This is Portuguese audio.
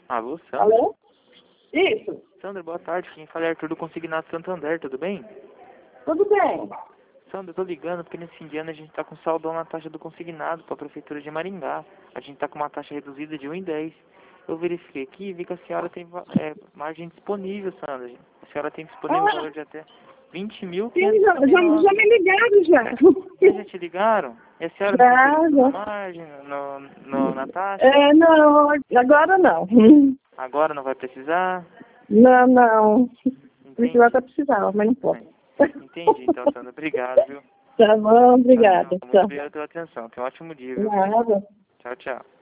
Alô, Sandra? Alô? Isso, Sandra, boa tarde. Quem fala é Arthur do Consignado Santander, tudo bem? tudo bem. Sandra, eu tô ligando porque nesse fim de ano a gente tá com saldão na taxa do consignado para a Prefeitura de Maringá. A gente tá com uma taxa reduzida de 1,10. Eu verifiquei aqui e vi que a senhora tem margem disponível, Sandra. A senhora tem disponível um valor de até 20 mil. Sim, já me ligaram já. Vocês já te ligaram? E a senhora Já, não já. na margem, na taxa? Não, agora não. Agora não vai precisar? Não, não. Entendi. Precisava, precisava, mas não posso. Entendi, então, Sandra. Obrigado, viu? Tá bom, obrigada. Muito obrigado pela atenção. Tenha um ótimo dia, viu? Nada. Tchau, tchau.